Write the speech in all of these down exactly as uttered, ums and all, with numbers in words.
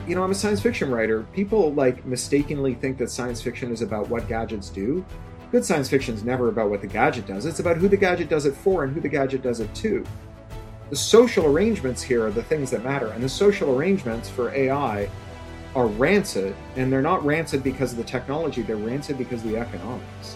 you know, I'm a science fiction writer. People like mistakenly think that science fiction is about what gadgets do. Good science fiction is never about what the gadget does. It's about who the gadget does it for and who the gadget does it to. The social arrangements here are the things that matter. And the social arrangements for A I are rancid. And they're not rancid because of the technology. They're rancid because of the economics.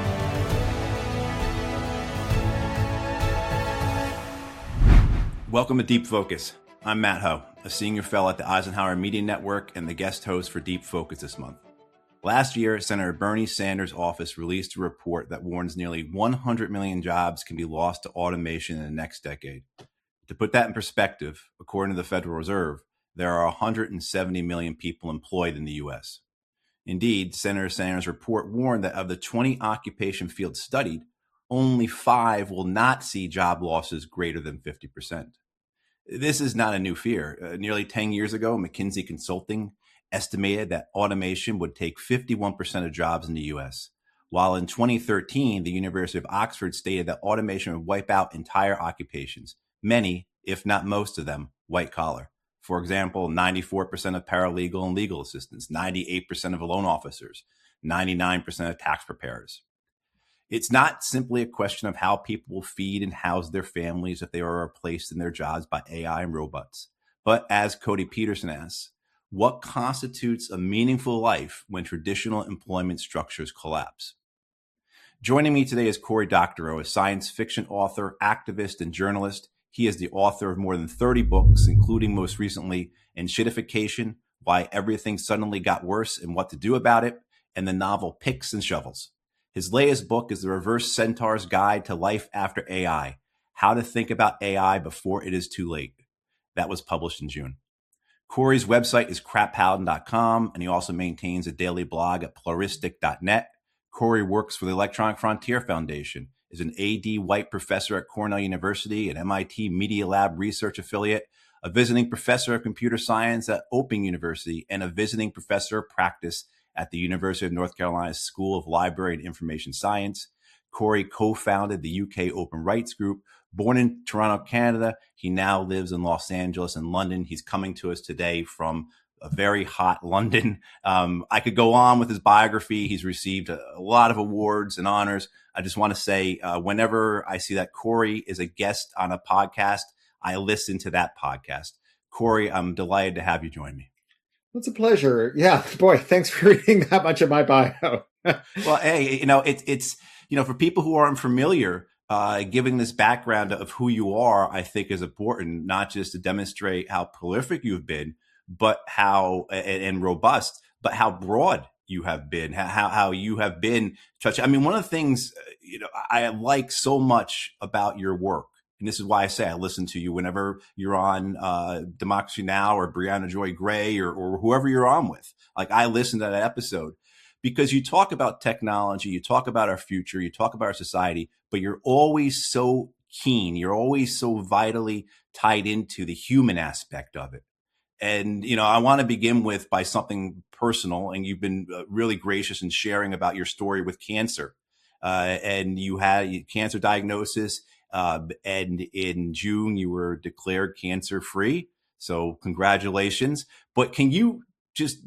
Welcome to Deep Focus. I'm Matt Ho, a senior fellow at the Eisenhower Media Network and the guest host for Deep Focus this month. Last year, Senator Bernie Sanders' office released a report that warns nearly one hundred million jobs can be lost to automation in the next decade. To put that in perspective, according to the Federal Reserve, there are one hundred seventy million people employed in the U S. Indeed, Senator Sanders' report warned that of the twenty occupation fields studied, only five will not see job losses greater than fifty percent. This is not a new fear. Uh, nearly ten years ago, McKinsey Consulting estimated that automation would take fifty-one percent of jobs in the U S, while in twenty thirteen, the University of Oxford stated that automation would wipe out entire occupations, many, if not most of them, white collar. For example, ninety-four percent of paralegal and legal assistants, ninety-eight percent of loan officers, ninety-nine percent of tax preparers. It's not simply a question of how people will feed and house their families if they are replaced in their jobs by A I and robots. But as Cody Peterson asks, what constitutes a meaningful life when traditional employment structures collapse? Joining me today is Cory Doctorow, a science fiction author, activist, and journalist. He is the author of more than thirty books, including most recently Enshittification, Why Everything Suddenly Got Worse and What to Do About It, and the novel Picks and Shovels. His latest book is The Reverse Centaur's Guide to Life After A I, How to Think About A I Before It Is Too Late. That was published in June. Cory's website is crap paladin dot com, and he also maintains a daily blog at pluralistic dot net. Cory works for the Electronic Frontier Foundation, is an A D White professor at Cornell University, an M I T Media Lab research affiliate, a visiting professor of computer science at Open University, and a visiting professor of practice at the University of North Carolina School of Library and Information Science. Cory co-founded the U K Open Rights Group. Born in Toronto, Canada, he now lives in Los Angeles and London. He's coming to us today from a very hot London. Um, I could go on with his biography. He's received a, a lot of awards and honors. I just want to say, uh, whenever I see that Cory is a guest on a podcast, I listen to that podcast. Cory, I'm delighted to have you join me. It's a pleasure. Yeah, boy, thanks for reading that much of my bio. Well, hey, you know, it, it's, you know, for people who aren't familiar, uh, giving this background of who you are, I think is important, not just to demonstrate how prolific you've been, but how, and, and robust, but how broad you have been, how, how you have been touched. I mean, one of the things, you know, I like so much about your work, and this is why I say I listen to you whenever you're on uh, Democracy Now! Or Brianna Joy Gray or, or whoever you're on with. Like, I listen to that episode because you talk about technology, you talk about our future, you talk about our society, but you're always so keen. You're always so vitally tied into the human aspect of it. And, you know, I want to begin with by something personal, and you've been really gracious in sharing about your story with cancer. Uh, and you had a cancer diagnosis. Uh, and in June, you were declared cancer-free. So congratulations. But can you just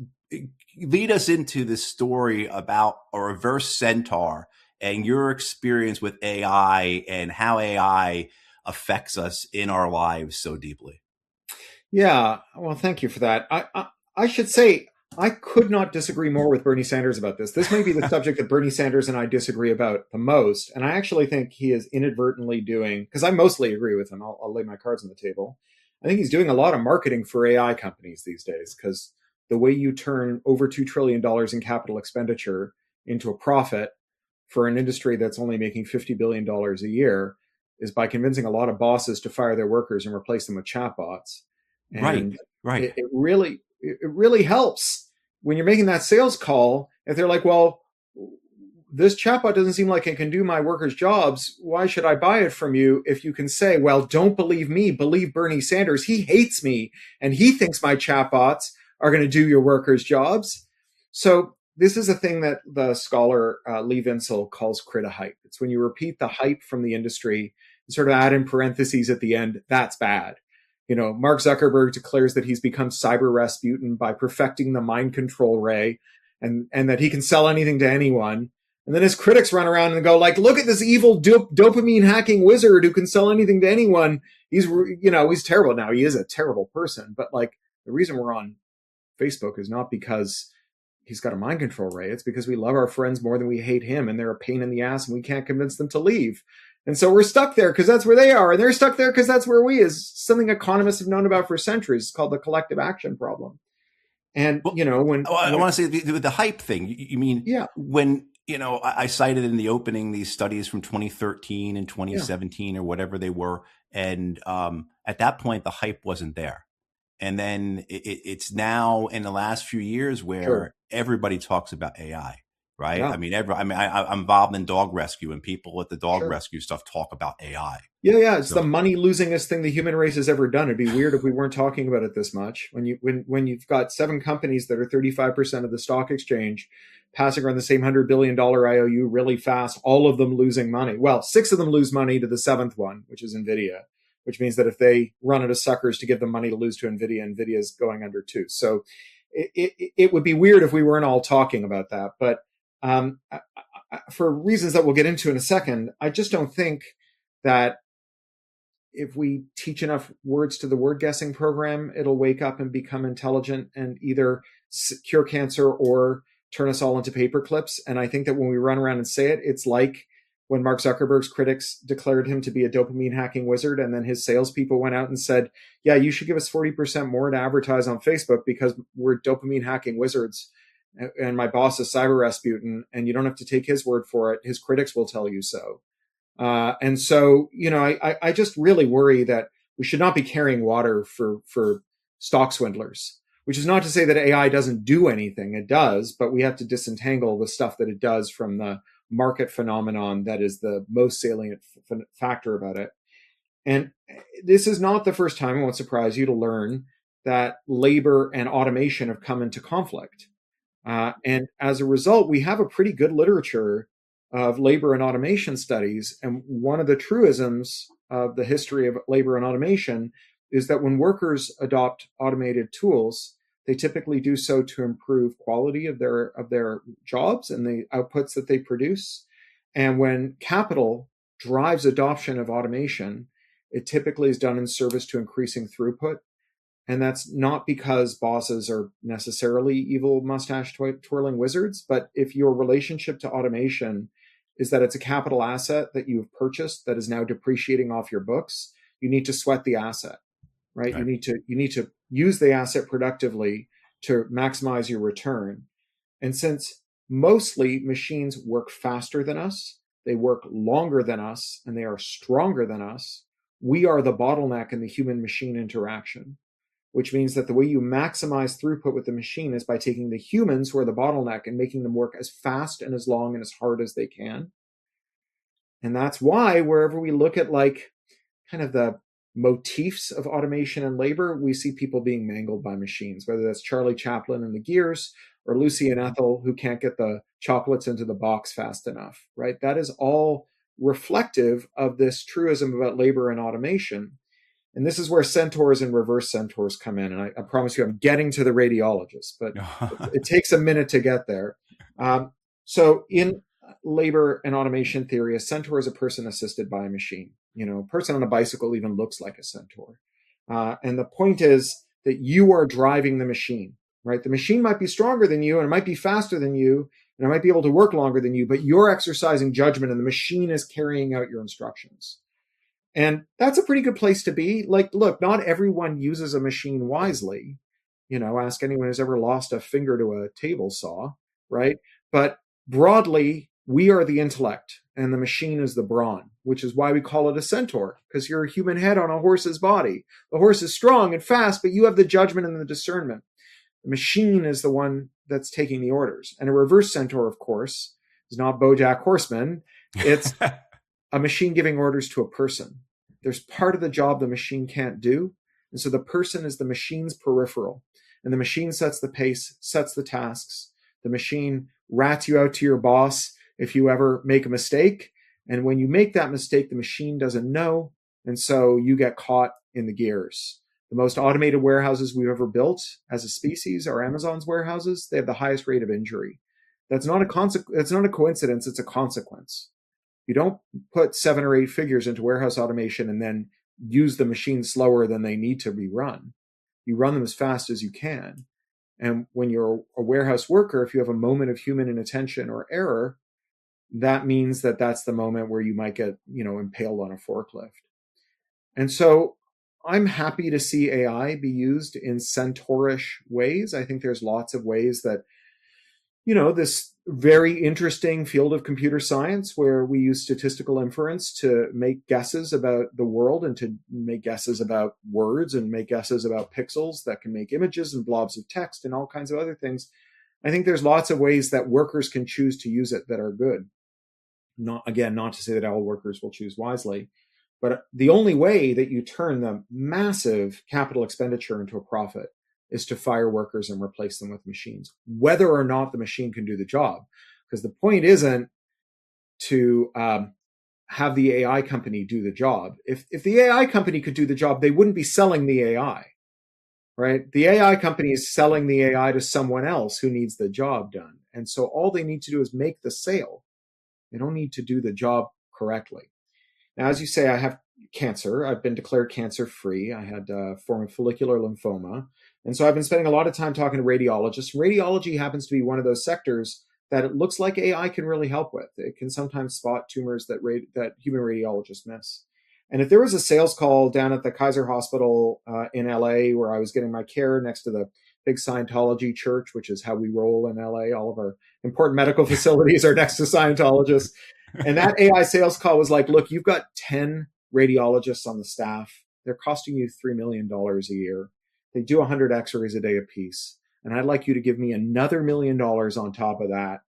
lead us into this story about a reverse centaur and your experience with A I and how A I affects us in our lives so deeply? Yeah, well, thank you for that. I, I, I should say I could not disagree more with Bernie Sanders about this. This may be the subject that Bernie Sanders and I disagree about the most. And I actually think he is inadvertently doing, because I mostly agree with him, I'll, I'll lay my cards on the table. I think he's doing a lot of marketing for A I companies these days, because the way you turn over two trillion dollars in capital expenditure into a profit for an industry that's only making fifty billion dollars a year is by convincing a lot of bosses to fire their workers and replace them with chatbots. And right, right. It, it really, it really helps when you're making that sales call. If they're like, well, this chatbot doesn't seem like it can do my workers' jobs. Why should I buy it from you? If you can say, well, don't believe me, believe Bernie Sanders. He hates me and he thinks my chatbots are going to do your workers' jobs. So this is a thing that the scholar uh, Lee Vinsel calls crita-hype. It's when you repeat the hype from the industry and sort of add in parentheses at the end, that's bad. you know, Mark Zuckerberg declares that he's become Cyber Rasputin by perfecting the mind control ray, and, and that he can sell anything to anyone. And then his critics run around and go like, look at this evil dop- dopamine hacking wizard who can sell anything to anyone. He's, you know, he's terrible. Now, he is a terrible person, but like the reason we're on Facebook is not because he's got a mind control ray. It's because we love our friends more than we hate him, and they're a pain in the ass and we can't convince them to leave. And so we're stuck there because that's where they are, and they're stuck there because that's where we is. Something economists have known about for centuries. It's called the collective action problem. And, well, you know, when... Oh, I, I want to say the, the hype thing. You, you mean yeah. when... You know, I cited in the opening these studies from twenty thirteen and twenty seventeen yeah. or whatever they were. And um, at that point, the hype wasn't there. And then it, it's now in the last few years where sure. everybody talks about A I, right? Yeah. I mean, every, I mean, I, I'm involved in dog rescue, and people at the dog sure. rescue stuff talk about A I. Yeah, yeah, it's so, the money losingest thing the human race has ever done. It'd be weird if we weren't talking about it this much. When you when when you've got seven companies that are thirty-five percent of the stock exchange, passing around the same one hundred billion dollars I O U really fast, all of them losing money. Well, six of them lose money to the seventh one, which is NVIDIA, which means that if they run out of suckers to give them money to lose to NVIDIA, NVIDIA is going under too. So it, it, it would be weird if we weren't all talking about that. But um, I, I, for reasons that we'll get into in a second, I just don't think that if we teach enough words to the word guessing program, it'll wake up and become intelligent and either cure cancer or turn us all into paper clips. And I think that when we run around and say it, it's like when Mark Zuckerberg's critics declared him to be a dopamine hacking wizard, and then his salespeople went out and said, yeah, you should give us forty percent more to advertise on Facebook because we're dopamine hacking wizards. And my boss is Cyber Rasputin, and you don't have to take his word for it. His critics will tell you so. Uh, and so, you know, I, I just really worry that we should not be carrying water for, for stock swindlers, which is not to say that A I doesn't do anything. It does, but we have to disentangle the stuff that it does from the market phenomenon that is the most salient f- factor about it. And this is not the first time, it won't surprise you to learn that labor and automation have come into conflict. Uh, and as a result, we have a pretty good literature of labor and automation studies. And one of the truisms of the history of labor and automation is that when workers adopt automated tools, they typically do so to improve quality of their of their jobs and the outputs that they produce. And when capital drives adoption of automation, it typically is done in service to increasing throughput. And that's not because bosses are necessarily evil mustache twirling wizards, but if your relationship to automation is that it's a capital asset that you've purchased that is now depreciating off your books, you need to sweat the asset, right? right? You need to you need to use the asset productively to maximize your return. And since mostly machines work faster than us, they work longer than us, and they are stronger than us, we are the bottleneck in the human-machine interaction, which means that the way you maximize throughput with the machine is by taking the humans who are the bottleneck and making them work as fast and as long and as hard as they can. And that's why wherever we look at like kind of the motifs of automation and labor, we see people being mangled by machines, whether that's Charlie Chaplin and the gears or Lucy and Ethel who can't get the chocolates into the box fast enough, right? That is all reflective of this truism about labor and automation. And this is where centaurs and reverse centaurs come in. And I, I promise you, I'm getting to the radiologist, but it, it takes a minute to get there. Um, so in labor and automation theory, a centaur is a person assisted by a machine. You know, a person on a bicycle even looks like a centaur. Uh, and the point is that you are driving the machine, right? The machine might be stronger than you, and it might be faster than you, and it might be able to work longer than you, but you're exercising judgment and the machine is carrying out your instructions. And that's a pretty good place to be. Like, look, not everyone uses a machine wisely. You know, ask anyone who's ever lost a finger to a table saw, right? But broadly, we are the intellect and the machine is the brawn, which is why we call it a centaur, because you're a human head on a horse's body. The horse is strong and fast, but you have the judgment and the discernment. The machine is the one that's taking the orders. And a reverse centaur, of course, is not BoJack Horseman. It's a machine giving orders to a person. There's part of the job the machine can't do. And so the person is the machine's peripheral. And the machine sets the pace, sets the tasks. The machine rats you out to your boss if you ever make a mistake. And when you make that mistake, the machine doesn't know. And so you get caught in the gears. The most automated warehouses we've ever built as a species are Amazon's warehouses. They have the highest rate of injury. That's not a conse- That's not a coincidence. It's a consequence. You don't put seven or eight figures into warehouse automation and then use the machines slower than they need to be run. You run them as fast as you can. And when you're a warehouse worker, if you have a moment of human inattention or error, that means that that's the moment where you might get, you know, impaled on a forklift. And so I'm happy to see A I be used in centaurish ways. I think there's lots of ways that, you know, this very interesting field of computer science where we use statistical inference to make guesses about the world and to make guesses about words and make guesses about pixels that can make images and blobs of text and all kinds of other things. I think there's lots of ways that workers can choose to use it that are good. Not, again, not to say that all workers will choose wisely, but the only way that you turn the massive capital expenditure into a profit is to fire workers and replace them with machines, whether or not the machine can do the job. Because the point isn't to um, have the A I company do the job. If if the A I company could do the job, they wouldn't be selling the A I, right? The A I company is selling the A I to someone else who needs the job done. And so all they need to do is make the sale. They don't need to do the job correctly. Now, as you say, I have cancer. I've been declared cancer-free. I had a form of follicular lymphoma. And so I've been spending a lot of time talking to radiologists. Radiology happens to be one of those sectors that it looks like A I can really help with. It can sometimes spot tumors that radi- that human radiologists miss. And if there was a sales call down at the Kaiser Hospital uh, in L A where I was getting my care next to the big Scientology church, which is how we roll in L A, all of our important medical facilities are next to Scientologists. And that A I sales call was like, look, you've got ten radiologists on the staff. They're costing you three million dollars a year. They do one hundred x-rays a day apiece. And I'd like you to give me another million dollars on top of that.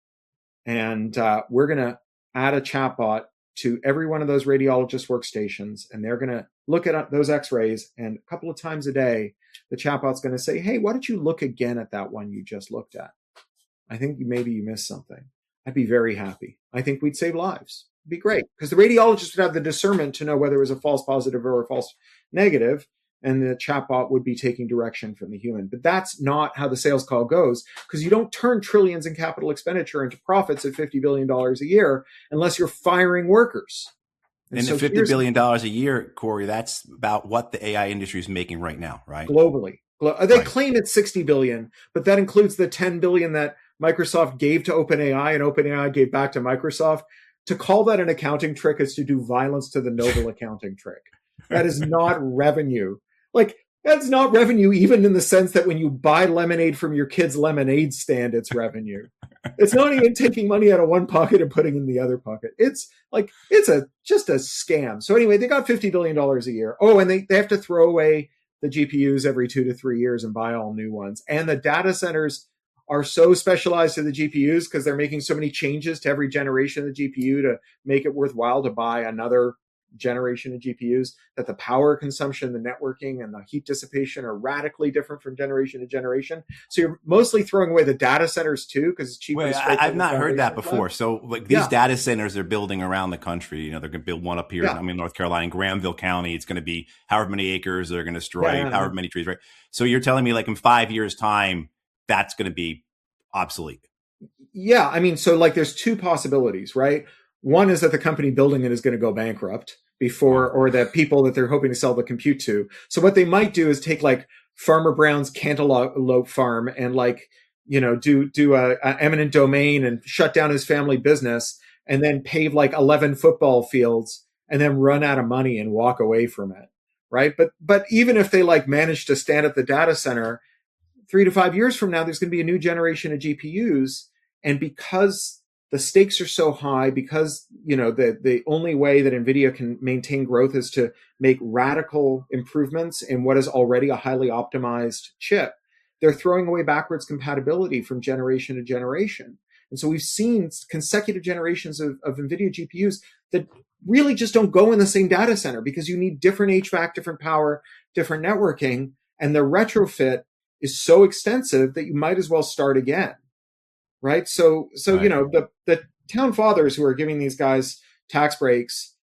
And uh, we're going to add a chatbot to every one of those radiologist workstations. And they're going to look at those x-rays. And a couple of times a day, the chatbot's going to say, hey, why don't you look again at that one you just looked at? I think maybe you missed something. I'd be very happy. I think we'd save lives. It'd be great because the radiologist would have the discernment to know whether it was a false positive or a false negative, and the chatbot would be taking direction from the human. But that's not how the sales call goes, because you don't turn trillions in capital expenditure into profits at fifty billion dollars a year unless you're firing workers. And, and so the fifty billion dollars a year, Corey, that's about what the A I industry is making right now, right? Globally. They right. claim it's sixty billion dollars, but that includes the ten billion dollars that Microsoft gave to OpenAI and OpenAI gave back to Microsoft. To call that an accounting trick is to do violence to the noble accounting trick. That is not revenue. Like, that's not revenue even in the sense that when you buy lemonade from your kid's lemonade stand, it's revenue. It's not even taking money out of one pocket and putting it in the other pocket. It's like, it's a just a scam. So anyway, they got fifty billion dollars a year. Oh, and they, they have to throw away the G P Us every two to three years and buy all new ones. And the data centers are so specialized to the G P Us because they're making so many changes to every generation of the G P U to make it worthwhile to buy another generation of G P Us, that the power consumption, the networking, and the heat dissipation are radically different from generation to generation. So you're mostly throwing away the data centers too, because it's cheaper. Wait, to I, I've not heard that before. Left. So like these yeah. data centers they're building around the country, you know, they're going to build one up here. Yeah. I mean, North Carolina, in Granville County, it's going to be however many acres they're going to destroy, yeah, however many trees, right? So you're telling me like in five years time, that's going to be obsolete. Yeah. I mean, so like there's two possibilities, right? One is that the company building it is going to go bankrupt before, or the people that they're hoping to sell the compute to. So what they might do is take like Farmer Brown's Cantaloupe Farm and like, you know, do, do a, a eminent domain and shut down his family business and then pave like eleven football fields and then run out of money and walk away from it. Right. But, but even if they like manage to stand at the data center, three to five years from now, there's going to be a new generation of G P Us. And because the stakes are so high, because, you know, the, the only way that NVIDIA can maintain growth is to make radical improvements in what is already a highly optimized chip, they're throwing away backwards compatibility from generation to generation. And so we've seen consecutive generations of, of NVIDIA G P Us that really just don't go in the same data center because you need different H V A C, different power, different networking, and the retrofit is so extensive that you might as well start again. Right. So, so, right. you know, the, the town fathers who are giving these guys tax breaks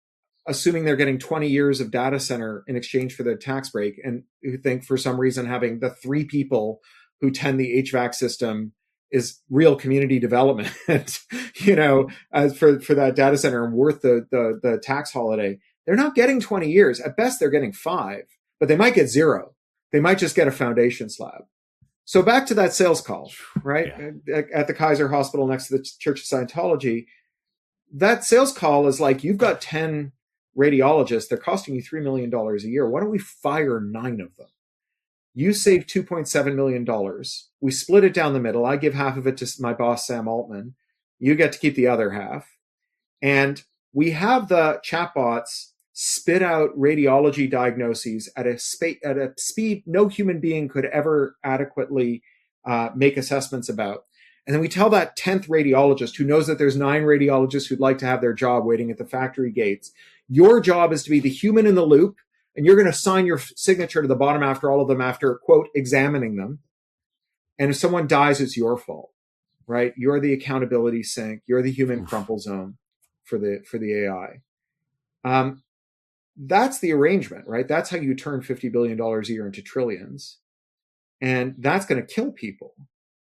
assuming they're getting twenty years of data center in exchange for their tax break, and who think for some reason having the three people who tend the H V A C system is real community development, you know, as for, for that data center and worth the, the, the tax holiday. They're not getting twenty years. At best, they're getting five, but they might get zero. They might just get a foundation slab. So back to that sales call, right? Yeah. At the Kaiser Hospital next to the Church of Scientology, that sales call is like, you've got ten radiologists. They're costing you three million dollars a year. Why don't we fire nine of them? You save two point seven million dollars. We split it down the middle. I give half of it to my boss, Sam Altman. You get to keep the other half. And we have the chatbots spit out radiology diagnoses at a, spa- at a speed no human being could ever adequately uh, make assessments about. And then we tell that tenth radiologist, who knows that there's nine radiologists who'd like to have their job waiting at the factory gates, your job is to be the human in the loop, and you're going to sign your signature to the bottom after all of them after, quote, examining them. And if someone dies, it's your fault, right? You're the accountability sink. You're the human crumple zone for the for the A I. Um, that's the arrangement, right? That's how you turn fifty billion dollars a year into trillions. And that's going to kill people.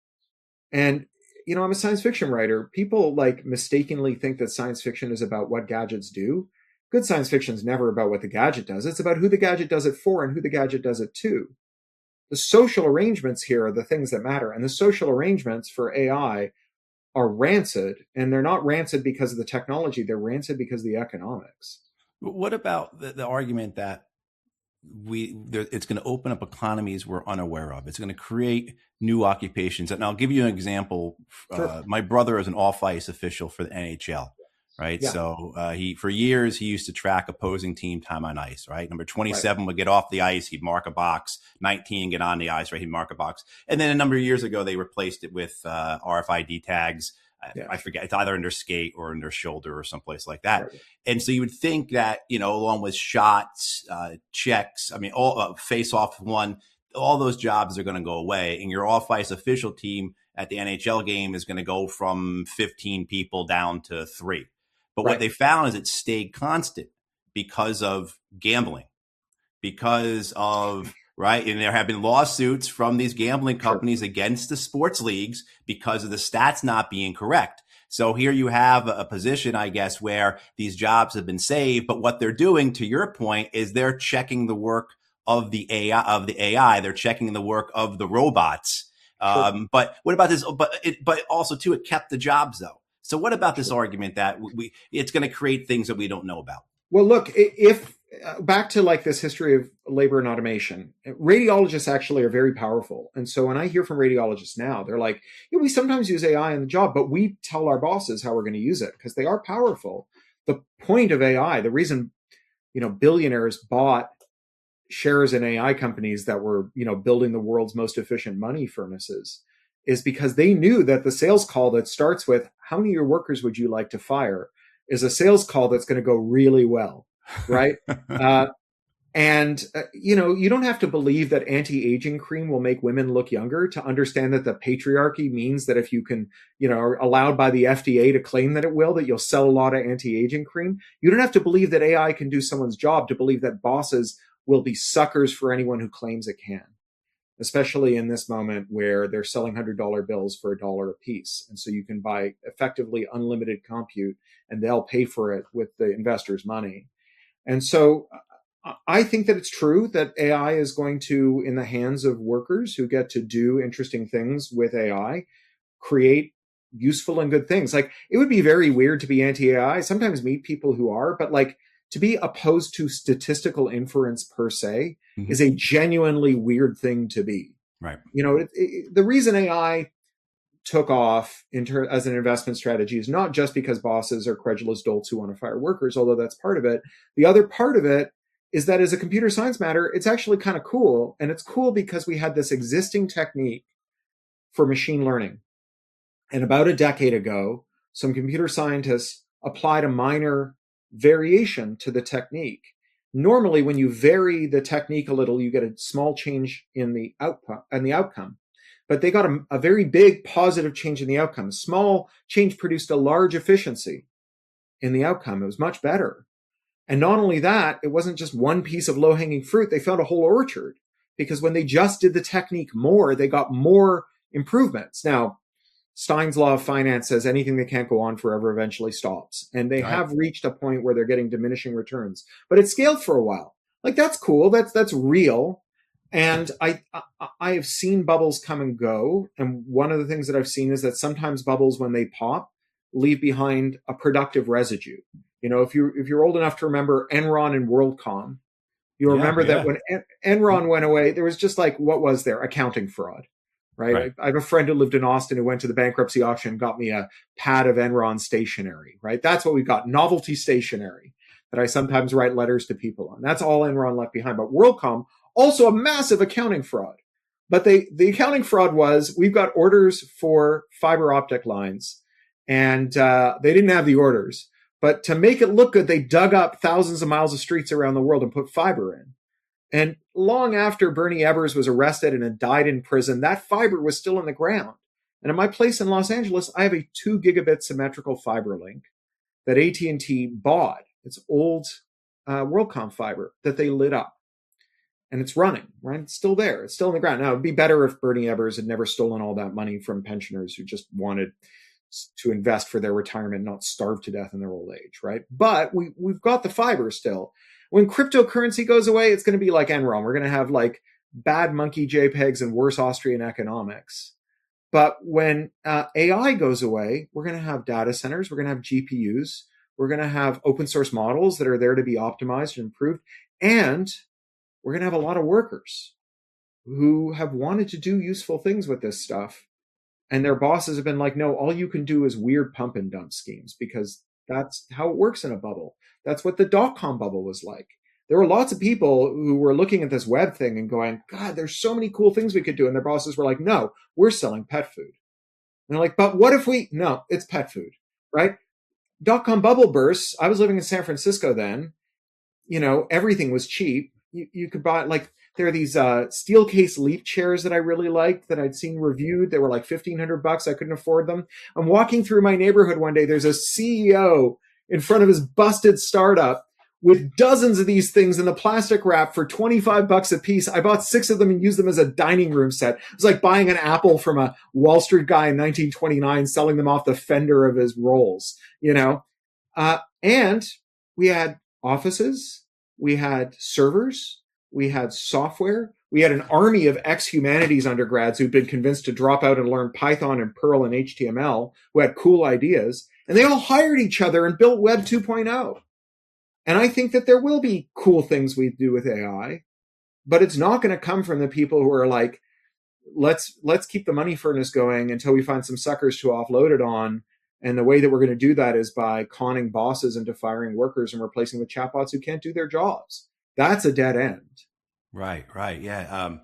And, you know, I'm a science fiction writer. People like mistakenly think that science fiction is about what gadgets do. Good science fiction is never about what the gadget does. It's about who the gadget does it for and who the gadget does it to. The social arrangements here are the things that matter. And the social arrangements for A I are rancid. And they're not rancid because of the technology. They're rancid because of the economics. What about the, the argument that we there, it's going to open up economies we're unaware of? It's going to create new occupations. And I'll give you an example. Sure. Uh, my brother is an off-ice official for the N H L. Right. Yeah. So uh, he for years, he used to track opposing team time on ice. Right. Number twenty-seven right. would get off the ice. He'd mark a box. nineteen get on the ice. Right. He'd mark a box. And then a number of years ago, they replaced it with uh, R F I D tags. Yeah. I, I forget. It's either under skate or under shoulder or someplace like that. Right. And so you would think that, you know, along with shots, uh, checks, I mean, all uh, face off one, all those jobs are going to go away. And your off ice official team at the N H L game is going to go from fifteen people down to three. But right. what they found is it stayed constant because of gambling, because of, right, and there have been lawsuits from these gambling companies sure. against the sports leagues because of the stats not being correct. So here you have a position, I guess, where these jobs have been saved, but what they're doing, to your point, is they're checking the work of the A I, of the A I. They're checking the work of the robots. Sure. Um, but what about this? But it, but also too, it kept the jobs though. So what about this argument that we it's going to create things that we don't know about? Well, look, if uh, back to like this history of labor and automation, radiologists actually are very powerful. And so when I hear from radiologists now, they're like, yeah, we sometimes use A I in the job, but we tell our bosses how we're going to use it because they are powerful. The point of A I, the reason, you know, billionaires bought shares in A I companies that were, you know, building the world's most efficient money furnaces is because they knew that the sales call that starts with, how many of your workers would you like to fire, is a sales call that's going to go really well, right? uh, and, uh, you know, you don't have to believe that anti-aging cream will make women look younger to understand that the patriarchy means that if you can, you know, are allowed by the F D A to claim that it will, that you'll sell a lot of anti-aging cream. You don't have to believe that A I can do someone's job to believe that bosses will be suckers for anyone who claims it can. Especially in this moment where they're selling one hundred dollar bills for a dollar a piece. And so you can buy effectively unlimited compute and they'll pay for it with the investor's money. And so I think that it's true that A I is going to, in the hands of workers who get to do interesting things with A I, create useful and good things. Like, it would be very weird to be anti-A I. I sometimes meet people who are, but like, to be opposed to statistical inference per se mm-hmm. is a genuinely weird thing to be. Right. You know, it, it, the reason A I took off in ter- as an investment strategy is not just because bosses are credulous dolts who want to fire workers, although that's part of it. The other part of it is that as a computer science matter, it's actually kind of cool. And it's cool because we had this existing technique for machine learning. And about a decade ago, some computer scientists applied a minor variation to the technique. Normally, when you vary the technique a little, you get a small change in the output and the outcome. But they got a, a very big positive change in the outcome. A small change produced a large efficiency in the outcome. It was much better. And not only that, it wasn't just one piece of low-hanging fruit. They found a whole orchard, because when they just did the technique more, they got more improvements. Now, Stein's law of finance says anything that can't go on forever eventually stops. And they right. have reached a point where they're getting diminishing returns. But it scaled for a while. Like, that's cool. That's that's real. And I, I I have seen bubbles come and go. And one of the things that I've seen is that sometimes bubbles, when they pop, leave behind a productive residue. You know, if you if you're old enough to remember Enron and WorldCom, you'll yeah, remember yeah. that when en- Enron went away, there was just like, what was there? Accounting fraud, right? right? I, I have a friend who lived in Austin who went to the bankruptcy auction and got me a pad of Enron stationery, right? That's what we got, novelty stationery that I sometimes write letters to people on. That's all Enron left behind. But WorldCom, also a massive accounting fraud. But they the accounting fraud was, we've got orders for fiber optic lines, and uh, they didn't have the orders. But to make it look good, they dug up thousands of miles of streets around the world and put fiber in. And long after Bernie Ebbers was arrested and had died in prison, that fiber was still in the ground. And at my place in Los Angeles, I have a two gigabit symmetrical fiber link that A T and T bought. It's old uh, WorldCom fiber that they lit up. And it's running, right? It's still there. It's still in the ground. Now, it'd be better if Bernie Ebbers had never stolen all that money from pensioners who just wanted to invest for their retirement, not starve to death in their old age, right? But we, we've got the fiber still. When cryptocurrency goes away, it's going to be like Enron. We're going to have like bad monkey JPEGs and worse Austrian economics. But when uh, A I goes away, we're going to have data centers. We're going to have G P Us. We're going to have open source models that are there to be optimized and improved. And we're going to have a lot of workers who have wanted to do useful things with this stuff. And their bosses have been like, no, all you can do is weird pump and dump schemes, because that's how it works in a bubble. That's what the dot-com bubble was like. There were lots of people who were looking at this web thing and going, God, there's so many cool things we could do. And their bosses were like, no, we're selling pet food. And they're like, but what if we, no, it's pet food, right? Dot-com bubble bursts. I was living in San Francisco then. You know, everything was cheap. You, you could buy, like, there are these uh, steel case leaf chairs that I really liked that I'd seen reviewed. They were like fifteen hundred bucks. I couldn't afford them. I'm walking through my neighborhood one day. There's a C E O in front of his busted startup with dozens of these things in the plastic wrap for twenty-five bucks a piece. I bought six of them and used them as a dining room set. It was like buying an apple from a Wall Street guy in nineteen twenty-nine, selling them off the fender of his Rolls, you know? Uh, and we had offices, we had servers, we had software. We had an army of ex-humanities undergrads who'd been convinced to drop out and learn Python and Perl and H T M L, who had cool ideas. And they all hired each other and built Web two point oh. And I think that there will be cool things we do with A I, but it's not going to come from the people who are like, let's let's keep the money furnace going until we find some suckers to offload it on. And the way that we're going to do that is by conning bosses into firing workers and replacing with chatbots who can't do their jobs. That's a dead end. Right, right. Yeah. Um,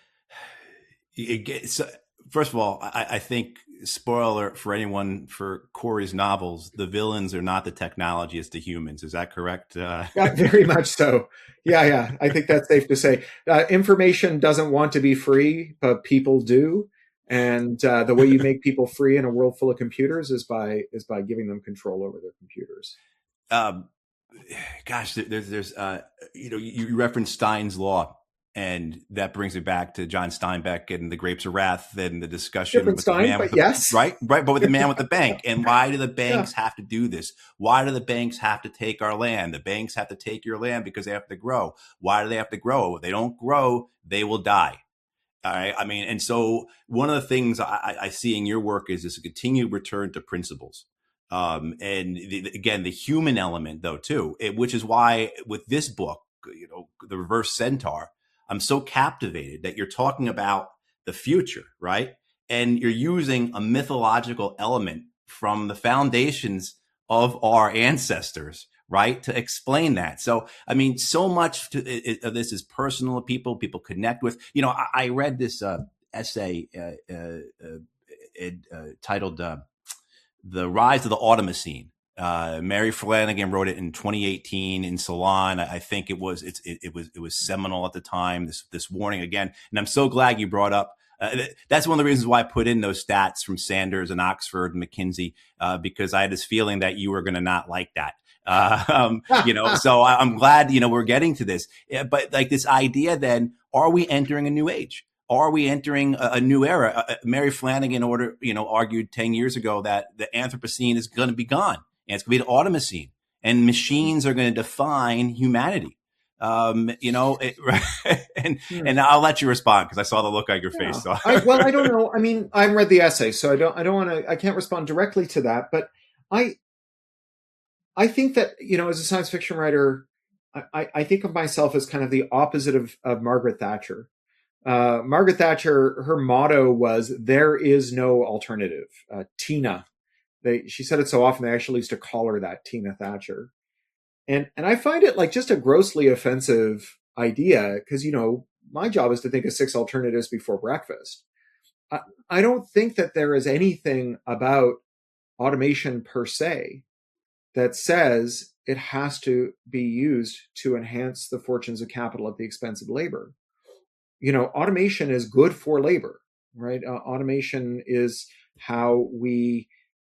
it gets, first of all, I, I think, spoiler for anyone for Corey's novels, the villains are not the technology, it's the humans. Is that correct? Uh... Yeah, very much so. Yeah, yeah. I think that's safe to say. Uh, information doesn't want to be free, but people do. And uh, the way you make people free in a world full of computers is by is by giving them control over their computers. Um, gosh, there's, there's, uh, you know, you, you referenced Stein's law, and that brings it back to John Steinbeck and the Grapes of Wrath and the discussion Different with Stein, the man but with the, yes, right, right, but with the man with the bank. And why do the banks yeah. have to do this? Why do the banks have to take our land? The banks have to take your land because they have to grow. Why do they have to grow? If they don't grow, they will die. All right. I mean, and so one of the things I, I see in your work is this continued return to principles. Um, and the, again, the human element, though, too, it, which is why with this book, you know, The Reverse Centaur, I'm so captivated that you're talking about the future, right? And you're using a mythological element from the foundations of our ancestors, right, to explain that. So, I mean, so much to, it, of this is personal to people, people connect with. You know, I, I read this uh, essay uh, uh, uh, uh, titled uh, The Rise of the Automachine. Uh, Mary Flanagan wrote it in twenty eighteen in Salon. I, I think it was it's, it, it was it was seminal at the time. This this warning again, and I'm so glad you brought up. Uh, that's one of the reasons why I put in those stats from Sanders and Oxford and McKinsey, uh, because I had this feeling that you were going to not like that. Uh, um, you know, so I, I'm glad, you know, we're getting to this. Yeah, but like this idea then, are we entering a new age? Are we entering a, a new era? Uh, Mary Flanagan order, you know, argued ten years ago that the Anthropocene is going to be gone and it's going to be the Automocene, and machines are going to define humanity. Um, you know, it, and hmm. and I'll let you respond because I saw the look on your yeah. face. So. I, well, I don't know. I mean, I read the essay, so I don't. I don't want to. I can't respond directly to that. But I, I think that, you know, as a science fiction writer, I, I think of myself as kind of the opposite of, of Margaret Thatcher. Uh, Margaret Thatcher, her motto was "There is no alternative." Uh, Tina, they she said it so often they actually used to call her that, Tina Thatcher. And and I find it like just a grossly offensive idea because, you know, my job is to think of six alternatives before breakfast. I, I don't think that there is anything about automation per se that says it has to be used to enhance the fortunes of capital at the expense of labor. You know, automation is good for labor, right? Uh, automation is how we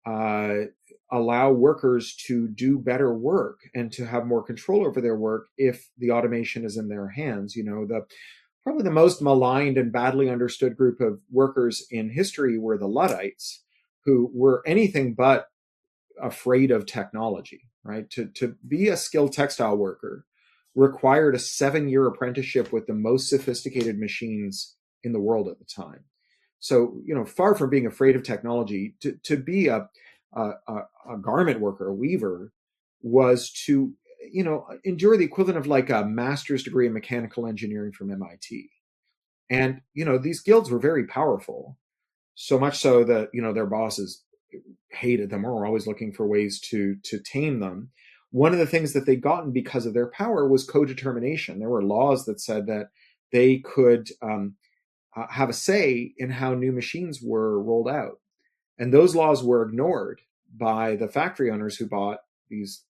uh, allow workers to do better work and to have more control over their work if the automation is in their hands. You know, the probably the most maligned and badly understood group of workers in history were the Luddites, who were anything but afraid of technology, right? To, to be a skilled textile worker required a seven-year apprenticeship with the most sophisticated machines in the world at the time. So, you know, far from being afraid of technology, to, to be a, a, a garment worker, a weaver, was to, you know, endure the equivalent of like a master's degree in mechanical engineering from M I T. And, you know, these guilds were very powerful, so much so that, you know, their bosses hated them or were always looking for ways to, to tame them. One of the things that they'd gotten because of their power was co-determination. There were laws that said that they could um, uh, have a say in how new machines were rolled out. And those laws were ignored by the factory owners who bought these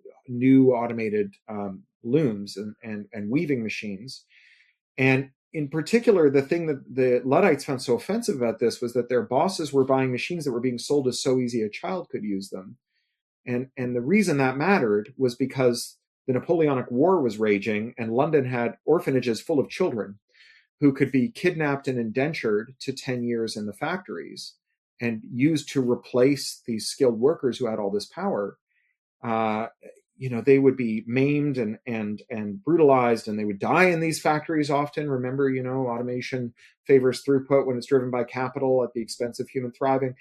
new automated um, looms and, and, and weaving machines. And in particular, the thing that the Luddites found so offensive about this was that their bosses were buying machines that were being sold as so easy a child could use them. And, and the reason that mattered was because the Napoleonic War was raging and London had orphanages full of children who could be kidnapped and indentured to ten years in the factories and used to replace these skilled workers who had all this power. Uh, you know, they would be maimed and, and, and brutalized, and they would die in these factories often. Remember, you know, automation favors throughput when it's driven by capital at the expense of human thriving.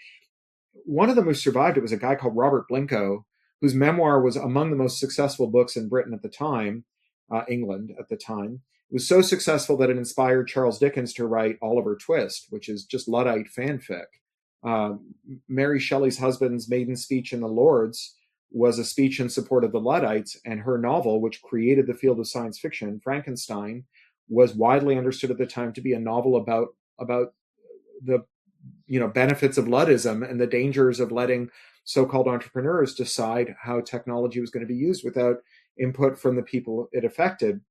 One of them who survived it was a guy called Robert Blincoe, whose memoir was among the most successful books in Britain at the time, uh, England at the time. It was so successful that it inspired Charles Dickens to write Oliver Twist, which is just Luddite fanfic. Uh, Mary Shelley's husband's maiden speech in the Lords was a speech in support of the Luddites, and her novel, which created the field of science fiction, Frankenstein, was widely understood at the time to be a novel about about the you know benefits of Luddism and the dangers of letting so-called entrepreneurs decide how technology was going to be used without input from the people it affected.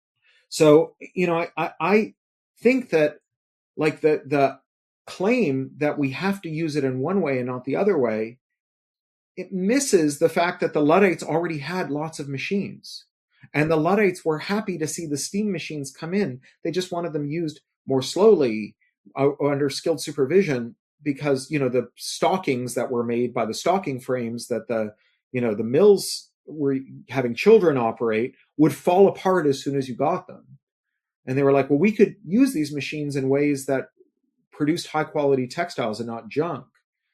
So, you know, I, I think that like the the claim that we have to use it in one way and not the other way, it misses the fact that the Luddites already had lots of machines. And the Luddites were happy to see the steam machines come in. They just wanted them used more slowly uh, under skilled supervision because, you know, the stockings that were made by the stocking frames that the, you know, the mills were having children operate would fall apart as soon as you got them. And they were like, well, we could use these machines in ways that produced high quality textiles and not junk.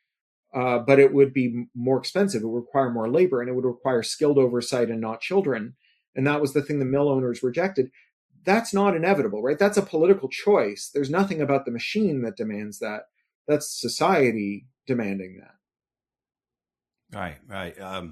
Uh, but it would be more expensive. It would require more labor, and it would require skilled oversight and not children. And that was the thing the mill owners rejected. That's not inevitable, right? That's a political choice. There's nothing about the machine that demands that. That's society demanding that. Right, right. Um,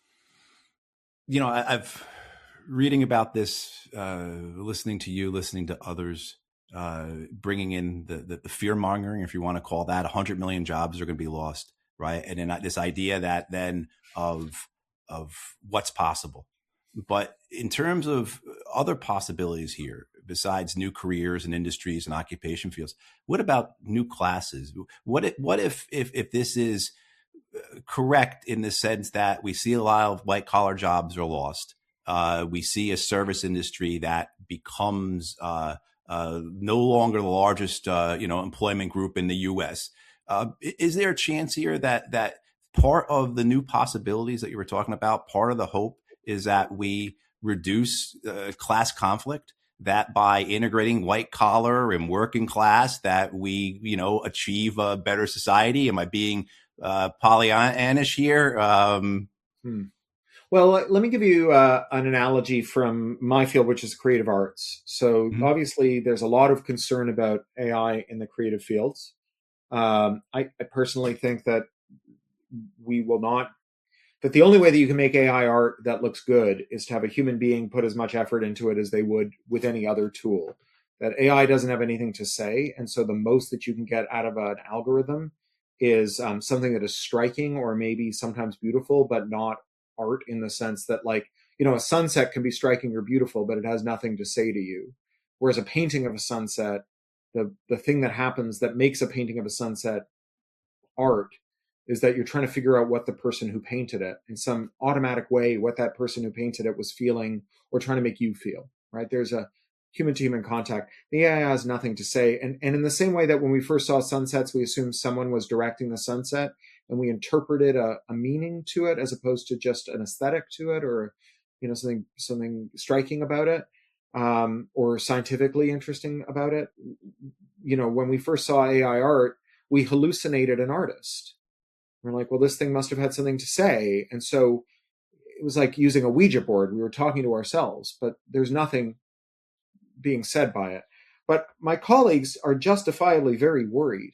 you know, I, I've reading about this, uh, listening to you, listening to others, uh, bringing in the, the, the fear mongering, if you want to call that. one hundred million jobs are going to be lost. Right. And then this idea that then of of what's possible. But in terms of other possibilities here, besides new careers and industries and occupation fields, what about new classes? What if, what if, if, if this is correct in the sense that we see a lot of white collar jobs are lost. Uh, we see a service industry that becomes uh, uh, no longer the largest, uh, you know, employment group in the U S. Uh, is there a chance here that that part of the new possibilities that you were talking about, part of the hope is that we reduce uh, class conflict, that by integrating white collar and working class, that we, you know, achieve a better society? Am I being uh, Pollyannish here? Um, hmm. Well, let me give you uh, an analogy from my field, which is creative arts. So mm-hmm. obviously, there's a lot of concern about A I in the creative fields. Um, I, I personally think that we will not, that the only way that you can make A I art that looks good is to have a human being put as much effort into it as they would with any other tool. That A I doesn't have anything to say. And so the most that you can get out of an algorithm is um, something that is striking or maybe sometimes beautiful, but not art in the sense that, like, you know, a sunset can be striking or beautiful, but it has nothing to say to you. Whereas a painting of a sunset, the, the thing that happens that makes a painting of a sunset art is that you're trying to figure out what the person who painted it in some automatic way, what that person who painted it was feeling or trying to make you feel, right? There's a human to human contact. The A I has nothing to say. And, and in the same way that when we first saw sunsets, we assumed someone was directing the sunset and we interpreted a, a meaning to it as opposed to just an aesthetic to it, or, you know, something, something striking about it, um, or scientifically interesting about it. You know, when we first saw A I art, we hallucinated an artist. We're like, well, this thing must have had something to say. And so it was like using a Ouija board. We were talking to ourselves, but there's nothing being said by it. But my colleagues are justifiably very worried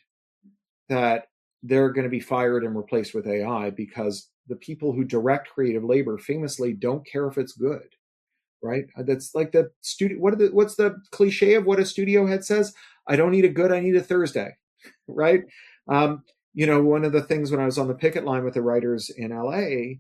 that they're going to be fired and replaced with A I because the people who direct creative labor famously don't care if it's good, right? That's like the studio. What are the, what's the cliche of what a studio head says? I don't need a good, I need a Thursday, right? Um, You know, one of the things when I was on the picket line with the writers in L A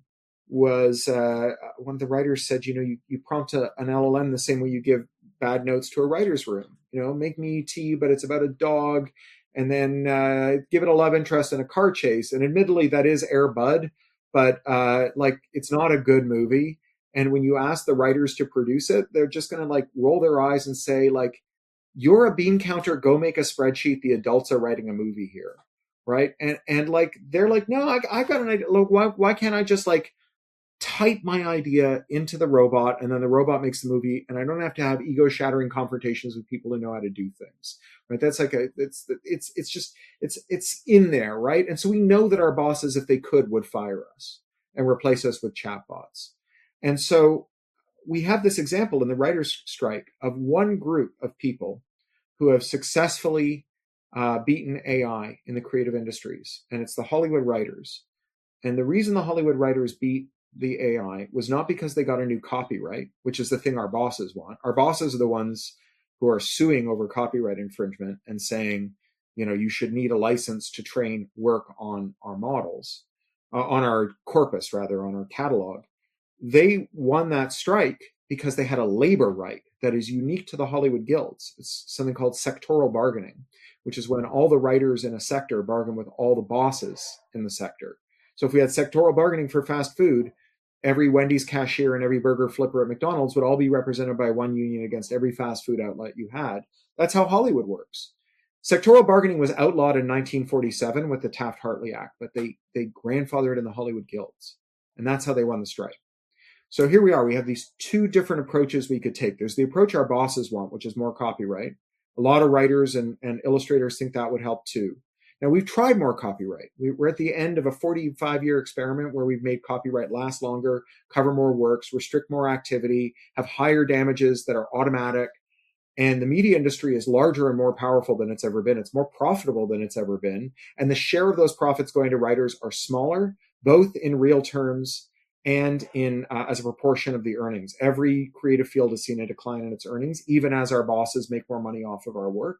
was uh, one of the writers said, you know, you, you prompt a, an L L M the same way you give bad notes to a writer's room. You know, make me tea, but it's about a dog, and then uh, give it a love interest in a car chase. And admittedly, that is Air Bud, but uh, like it's not a good movie. And when you ask the writers to produce it, they're just going to like roll their eyes and say, like, you're a bean counter, go make a spreadsheet. The adults are writing a movie here. Right. And, and like, they're like, no, I, I got an idea. Look, why, why can't I just like type my idea into the robot and then the robot makes the movie and I don't have to have ego shattering confrontations with people who know how to do things. Right. That's like a, it's, it's, it's just, it's, it's in there. Right. And so we know that our bosses, if they could, would fire us and replace us with chatbots. And so we have this example in the writers' strike of one group of people who have successfully Uh, beaten A I in the creative industries, and it's the Hollywood writers. And the reason the Hollywood writers beat the A I was not because they got a new copyright, which is the thing our bosses want. Our bosses are the ones who are suing over copyright infringement and saying, you know, you should need a license to train work on our models, uh, on our corpus, rather, on our catalog. They won that strike because they had a labor right that is unique to the Hollywood guilds. It's something called sectoral bargaining, which is when all the writers in a sector bargain with all the bosses in the sector. So if we had sectoral bargaining for fast food, every Wendy's cashier and every burger flipper at McDonald's would all be represented by one union against every fast food outlet you had. That's how Hollywood works. Sectoral bargaining was outlawed in nineteen forty-seven with the Taft-Hartley Act, but they, they grandfathered in the Hollywood guilds. And that's how they won the strike. So here we are. We have these two different approaches we could take. There's the approach our bosses want, which is more copyright. A lot of writers and, and illustrators think that would help too. Now, we've tried more copyright. We, we're at the end of a forty-five year experiment where we've made copyright last longer, cover more works, restrict more activity, have higher damages that are automatic. And the media industry is larger and more powerful than it's ever been. It's more profitable than it's ever been. And the share of those profits going to writers are smaller, both in real terms and in uh, as a proportion of the earnings. Every creative field has seen a decline in its earnings, even as our bosses make more money off of our work.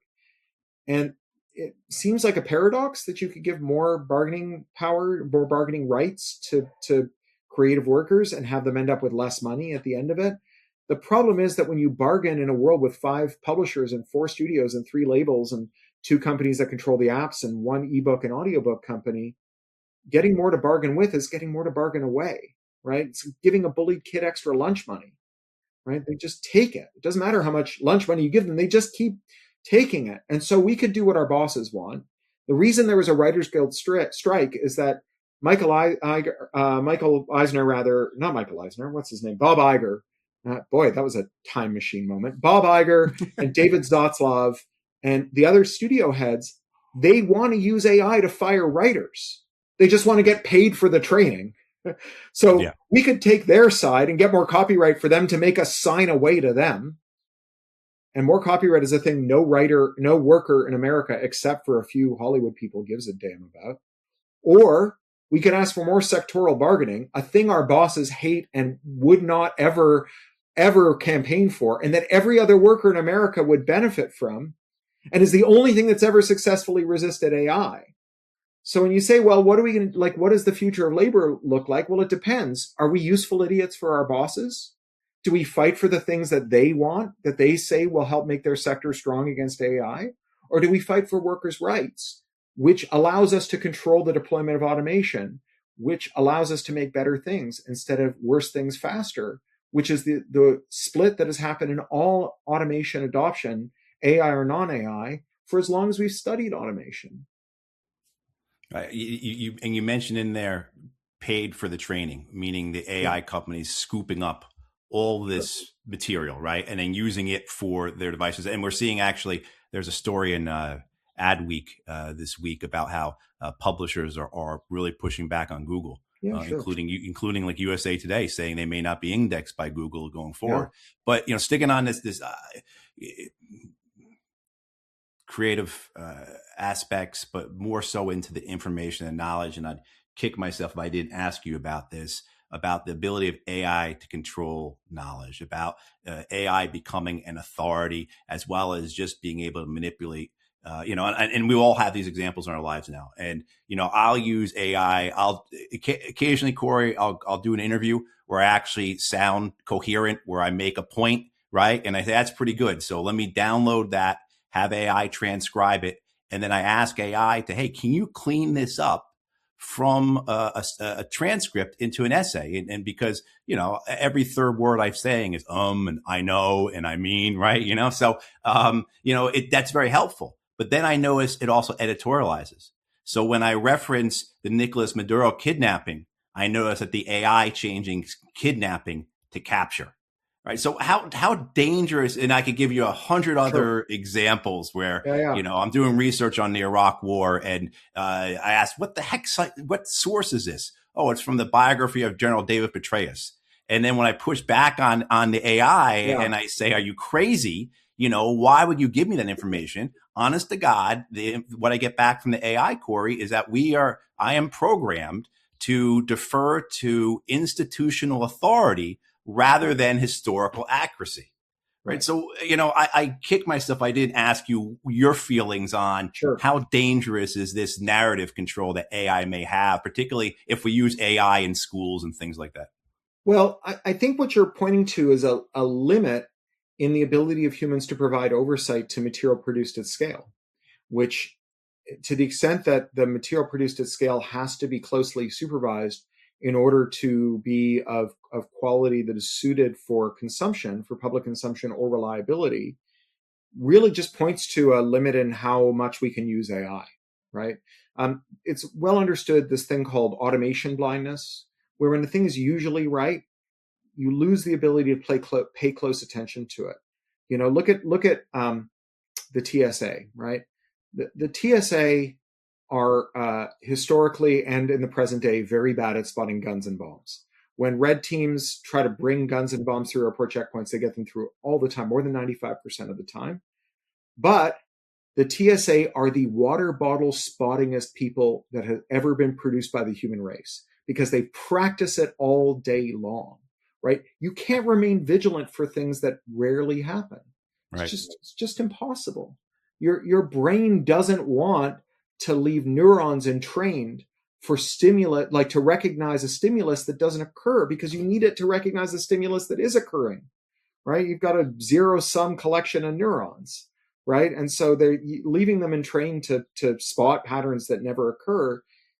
And it seems like a paradox that you could give more bargaining power, more bargaining rights to, to creative workers and have them end up with less money at the end of it. The problem is that when you bargain in a world with five publishers and four studios and three labels and two companies that control the apps and one ebook and audiobook company, getting more to bargain with is getting more to bargain away, right? It's giving a bullied kid extra lunch money, right? They just take it. It doesn't matter how much lunch money you give them. They just keep taking it. And so we could do what our bosses want. The reason there was a Writers Guild stri- strike is that Michael I- Iger, uh, Michael Eisner, rather, not Michael Eisner, what's his name? Bob Iger. Uh, boy, that was a time machine moment. Bob Iger and David Zaslav and the other studio heads, they want to use A I to fire writers. They just want to get paid for the training. So yeah. we could take their side and get more copyright for them to make us sign away to them. And more copyright is a thing no writer, no worker in America, except for a few Hollywood people, gives a damn about. Or we could ask for more sectoral bargaining, a thing our bosses hate and would not ever, ever campaign for, and that every other worker in America would benefit from, and is the only thing that's ever successfully resisted A I. So when you say, well, what are we going to, like, what does the future of labor look like? Well, it depends. Are we useful idiots for our bosses? Do we fight for the things that they want, that they say will help make their sector strong against A I? Or do we fight for workers' rights, which allows us to control the deployment of automation, which allows us to make better things instead of worse things faster, which is the, the split that has happened in all automation adoption, A I or non-A I, for as long as we've studied automation. Right. You, you, and you mentioned in there paid for the training, meaning the A I companies scooping up all this material, right? And then using it for their devices. And we're seeing actually, there's a story in uh, Adweek uh, this week about how uh, publishers are, are really pushing back on Google, yeah, uh, sure. including including like U S A Today saying they may not be indexed by Google going forward. Yeah. But, you know, sticking on this, this uh, creative uh, aspects, but more so into the information and knowledge. And I'd kick myself if I didn't ask you about this, about the ability of A I to control knowledge, about uh, A I becoming an authority, as well as just being able to manipulate, uh, you know, and, and we all have these examples in our lives now. And, you know, I'll use A I. I'll occasionally, Corey, I'll, I'll do an interview where I actually sound coherent, where I make a point, right? And I say, that's pretty good. So let me download that, have A I transcribe it. And then I ask A I to, hey, can you clean this up from a, a, a transcript into an essay? And, and because, you know, every third word I'm saying is um, and I know, and I mean, right. You know, so, um, you know, it, that's very helpful. But then I notice it also editorializes. So when I reference the Nicolas Maduro kidnapping, I notice that the A I changing kidnapping to capture. Right. So how how dangerous, and I could give you a hundred other sure. examples where, yeah, yeah. you know, I'm doing research on the Iraq war and uh, I asked, what the heck, what source is this? Oh, it's from the biography of General David Petraeus. And then when I push back on on the A I yeah. and I say, are you crazy? You know, why would you give me that information? Honest to God, the, what I get back from the A I, Corey, is that we are, I am programmed to defer to institutional authority rather than historical accuracy, right? right. So, you know, I, I kick myself. I didn't ask you your feelings on sure. how dangerous is this narrative control that A I may have, particularly if we use A I in schools and things like that. Well, I, I think what you're pointing to is a, a limit in the ability of humans to provide oversight to material produced at scale, which to the extent that the material produced at scale has to be closely supervised in order to be of, of quality that is suited for consumption, for public consumption or reliability, really just points to a limit in how much we can use A I, right? Um, it's well understood, this thing called automation blindness, where when the thing is usually right, you lose the ability to play clo- pay close attention to it. You know, look at look at um, the T S A, right? The, the T S A are uh, historically and in the present day very bad at spotting guns and bombs. When red teams try to bring guns and bombs through airport checkpoints, they get them through all the time, more than ninety-five percent of the time. But the T S A are the water bottle spottingest people that have ever been produced by the human race because they practice it all day long, right? You can't remain vigilant for things that rarely happen. Right. It's just, it's just impossible. Your, your brain doesn't want to leave neurons entrained for stimulus, like to recognize a stimulus that doesn't occur, because you need it to recognize the stimulus that is occurring, right? You've got a zero sum collection of neurons, right? And so they're leaving them entrained to, to spot patterns that never occur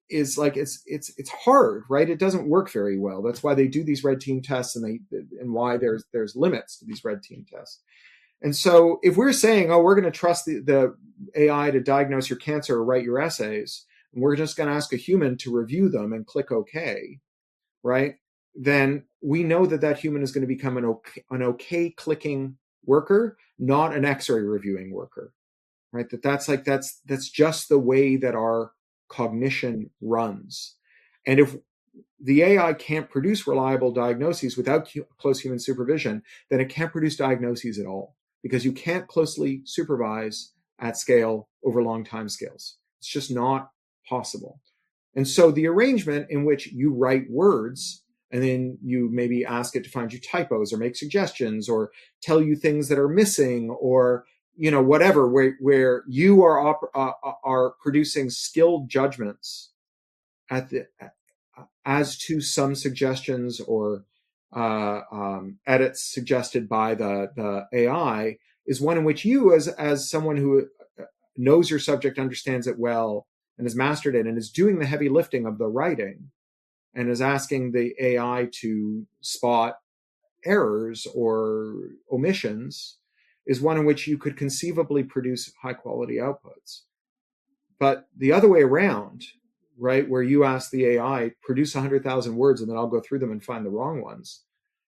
is like it's it's it's hard, right? It doesn't work very well. That's why they do these red team tests, and they and why there's there's limits to these red team tests. And so if we're saying, oh, we're going to trust the, the A I to diagnose your cancer or write your essays, and we're just going to ask a human to review them and click OK, right? Then we know that that human is going to become an okay, an okay clicking worker, not an X-ray reviewing worker, right? That that's like that's that's just the way that our cognition runs. And if the A I can't produce reliable diagnoses without close human supervision, then it can't produce diagnoses at all, because you can't closely supervise at scale over long time scales. It's just not possible. And so the arrangement in which you write words and then you maybe ask it to find you typos or make suggestions or tell you things that are missing or, you know, whatever, where, where you are, op- uh, are producing skilled judgments at the, as to some suggestions or uh, um, edits suggested by the, the A I, is one in which you, as, as someone who knows your subject, understands it well, and has mastered it, and is doing the heavy lifting of the writing, and is asking the A I to spot errors or omissions, is one in which you could conceivably produce high quality outputs. But the other way around, right, where you ask the A I, produce one hundred thousand words, and then I'll go through them and find the wrong ones,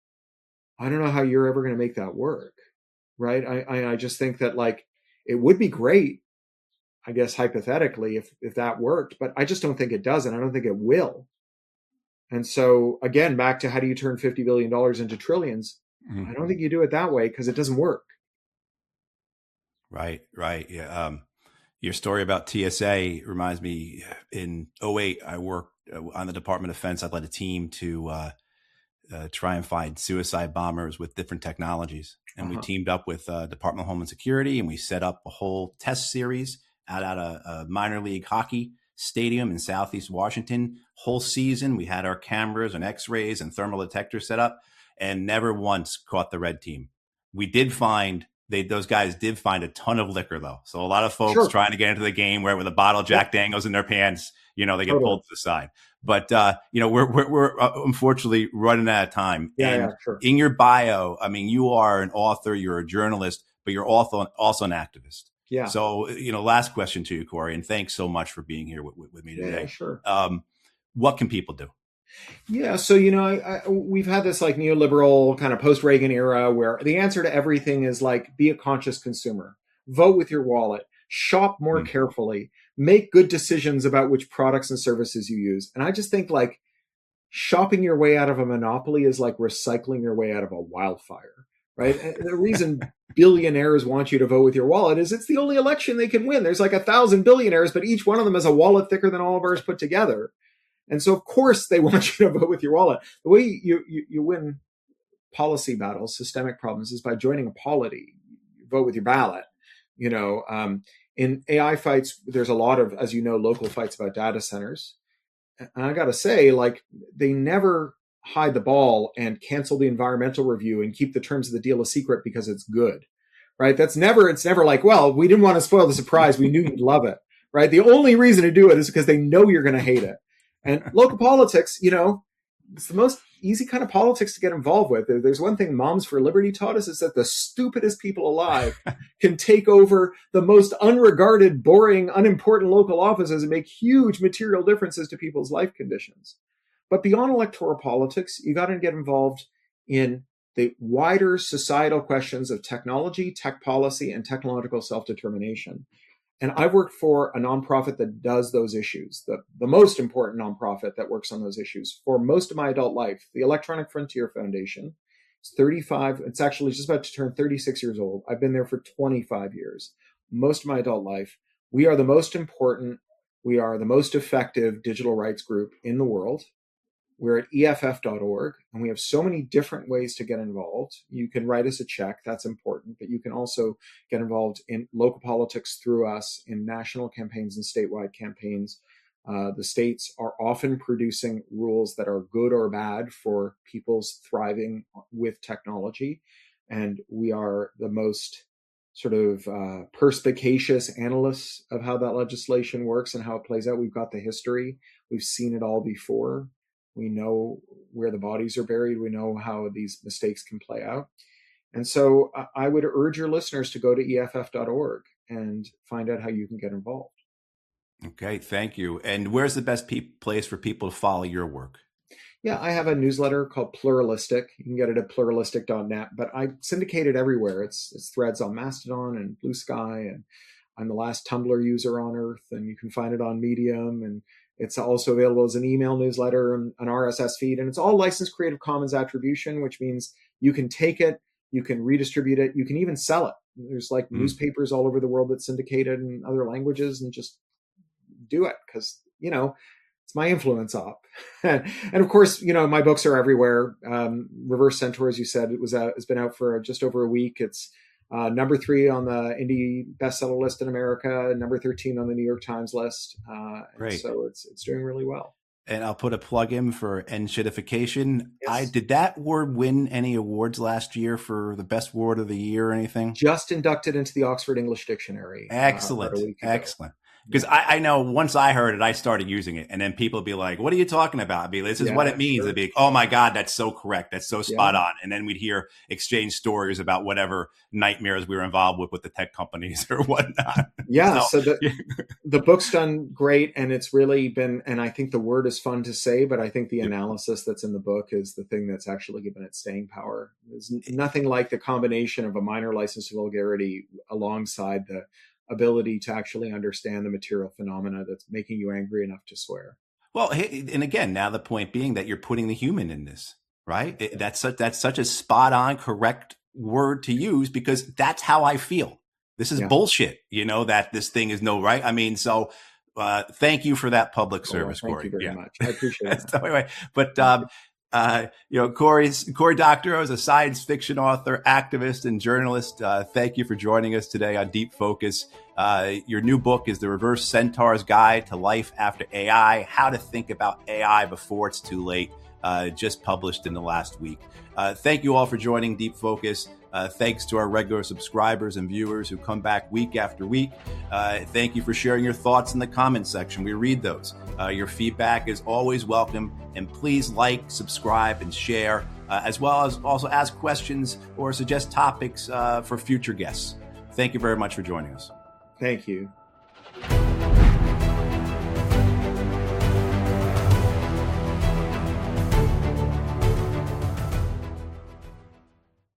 I don't know how you're ever going to make that work, right? I, I, I just think that, like, it would be great, I guess, hypothetically, if, if that worked, but I just don't think it does, and I don't think it will. And so, again, back to how do you turn fifty billion dollars into trillions? Mm-hmm. I don't think you do it that way, because it doesn't work. Right, right. Yeah. Um, your story about T S A reminds me, in oh eight, I worked on the Department of Defense. I led a team to uh, uh, try and find suicide bombers with different technologies. And uh-huh. we teamed up with uh, Department of Homeland Security, and we set up a whole test series out at a, a minor league hockey stadium in Southeast Washington. Whole season, we had our cameras and x-rays and thermal detectors set up, and never once caught the red team. We did find, they those guys did find a ton of liquor, though. So a lot of folks sure. trying to get into the game, where with a bottle of Jack yeah. Daniels in their pants, you know, they get totally. pulled to the side. But, uh, you know, we're, we're, we're uh, unfortunately running out of time. Yeah, and yeah, sure. in your bio, I mean, you are an author, you're a journalist, but you're also, also an activist. Yeah. So, you know, last question to you, Corey, and thanks so much for being here with, with me today. Yeah, sure. Um, what can people do? Yeah. So, you know, I, I, we've had this like neoliberal kind of post-Reagan era where the answer to everything is like, be a conscious consumer, vote with your wallet, shop more mm-hmm. carefully, make good decisions about which products and services you use. And I just think like shopping your way out of a monopoly is like recycling your way out of a wildfire, right? And the reason billionaires want you to vote with your wallet is it's the only election they can win. There's like a thousand billionaires, but each one of them has a wallet thicker than all of ours put together. And so, of course, they want you to vote with your wallet. The way you, you, you win policy battles, systemic problems, is by joining a polity. You vote with your ballot. You know, um, in A I fights, there's a lot of, as you know, local fights about data centers. And I got to say, like, they never hide the ball and cancel the environmental review and keep the terms of the deal a secret because it's good, right? That's never, it's never like, well, we didn't want to spoil the surprise. We knew you'd love it, right? The only reason to do it is because they know you're going to hate it. And local politics, you know, it's the most easy kind of politics to get involved with. There's one thing Moms for Liberty taught us, is that the stupidest people alive can take over the most unregarded, boring, unimportant local offices and make huge material differences to people's life conditions. But beyond electoral politics, you got to get involved in the wider societal questions of technology, tech policy, and technological self-determination. And I've worked for a nonprofit that does those issues, the, the most important nonprofit that works on those issues for most of my adult life, the Electronic Frontier Foundation. It's thirty-five, it's actually just about to turn thirty-six years old. I've been there for twenty-five years, most of my adult life. We are the most important, we are the most effective digital rights group in the world. We're at E F F dot org, and we have so many different ways to get involved. You can write us a check, that's important, but you can also get involved in local politics through us, in national campaigns and statewide campaigns. Uh, the states are often producing rules that are good or bad for people's thriving with technology, and we are the most sort of uh, perspicacious analysts of how that legislation works and how it plays out. We've got the history. We've seen it all before. We know where the bodies are buried. We know how these mistakes can play out. And so I would urge your listeners to go to E F F dot org and find out how you can get involved. Okay, thank you. And where's the best pe- place for people to follow your work? Yeah, I have a newsletter called Pluralistic. You can get it at pluralistic dot net, but I syndicate it everywhere. It's it's threads on Mastodon and Blue Sky, and I'm the last Tumblr user on Earth, and you can find it on Medium, and it's also available as an email newsletter and an R S S feed, and it's all licensed Creative Commons attribution, which means you can take it, you can redistribute it, you can even sell it. There's like mm. newspapers all over the world that syndicate it in other languages, and just do it because, you know, it's my influence op. And of course, you know, my books are everywhere. Um, Reverse Centaur, as you said, it was out, it's been out for just over a week. It's uh, number three on the indie bestseller list in America, number thirteen on the New York Times list. Uh, Great. So it's it's doing really well. And I'll put a plug in for Enshittification. Yes. I did that word win any awards last year for the best word of the year or anything? Just inducted into the Oxford English Dictionary. Excellent. Uh, Excellent. Because I, I know once I heard it, I started using it. And then people would be like, what are you talking about? I'd be like, this is yeah, what it means. Sure. I'd be like, oh my God, that's so correct. That's so spot yeah. on. And then we'd hear exchange stories about whatever nightmares we were involved with with the tech companies or whatnot. Yeah. So, so the, the book's done great. And it's really been, and I think the word is fun to say, but I think the analysis that's in the book is the thing that's actually given it staying power. There's nothing like the combination of a minor license to vulgarity alongside the ability to actually understand the material phenomena that's making you angry enough to swear. Well, and again, now the point being that you're putting the human in this, right? It, that's such, that's such a spot on, correct word to use because that's how I feel. This is yeah. bullshit, you know, that this thing is no right. I mean, so uh, thank you for that public service, oh, well, Cory. Thank you very yeah. much. I appreciate it. so anyway, but um, Uh, you know, Cory's, Cory Doctorow is a science fiction author, activist, and journalist. Uh, thank you for joining us today on Deep Focus. Uh, your new book is The Reverse Centaur's Guide to Life After A I, How to Think About A I Before It's Too Late, uh, just published in the last week. Uh, thank you all for joining Deep Focus. Uh, thanks to our regular subscribers and viewers who come back week after week. Uh, thank you for sharing your thoughts in the comments section. We read those. Uh, your feedback is always welcome. And please like, subscribe, and share, uh, as well as also ask questions or suggest topics uh, for future guests. Thank you very much for joining us. Thank you.